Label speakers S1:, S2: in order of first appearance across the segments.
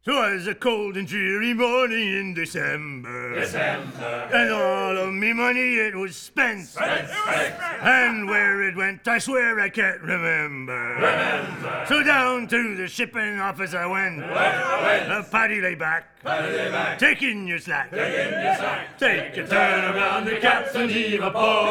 S1: 'Twas a cold and dreary morning in December. And all of me money it was spent. And where it went, I swear I can't remember. So down to the shipping office I went. Paddy lay back, taking your slack. Take a turn around the captain, heave a pole.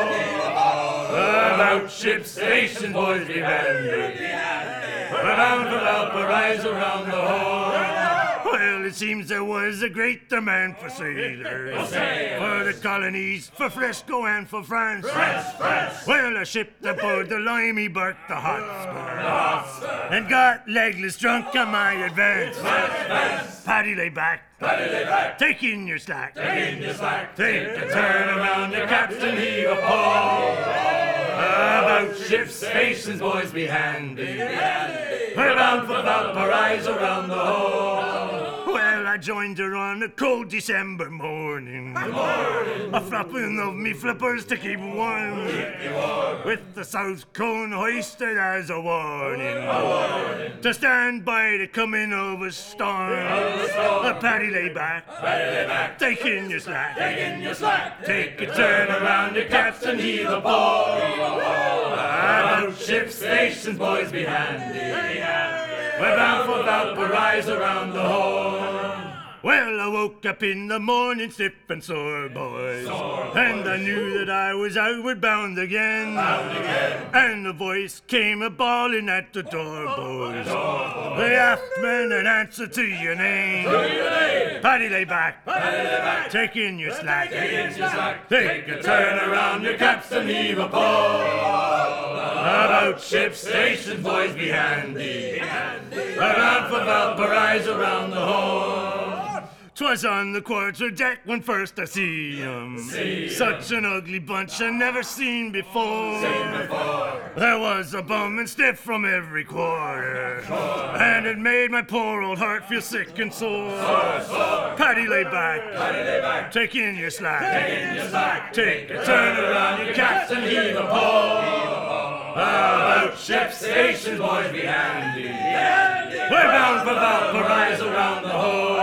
S1: About ship station, boys, be bandy. We're bound for Valparaiso round the Horn. Well, it seems there was a great demand for sailors. For the colonies, for Frisco and for France. Well, I shipped aboard the Limey Burke, the Hotspur. And got legless drunk on my advance. Paddy lay back, taking your slack. Take a turn around the captain, heave a pole. About ship stations, boys, be handy. We're bound for Valparaiso round the Horn. Well, I joined her on a cold December morning. A flapping of me flippers to keep warm. With the south cone hoisted as a warning. To stand by the coming of a storm. Paddy lay back, taking your slack. Take a turn around the captain, heave a pole. About ship stations, boys, be handy. We're bound for Valparaiso around the Horn. Well, I woke up in the morning stiff and sore, boys. And I knew that I was outward bound again. And a voice came a-bawling at the door, boys. The aft men in answer to your name. Paddy lay back, taking your slack. Take a turn around your capstan, heave a pole. About ship stations, boys, be handy. We're bound for Valparaiso round the Horn. 'Twas on the quarter deck when first I see 'em. Such an ugly bunch I never seen before. There was a bum and stiff from every quarter. And it made my poor old heart feel sick and sore. Paddy lay back, taking your slack. Take a turn around your capstan, heave a pole. About ship stations, boys, be handy. We're bound for Valparaiso round the Horn.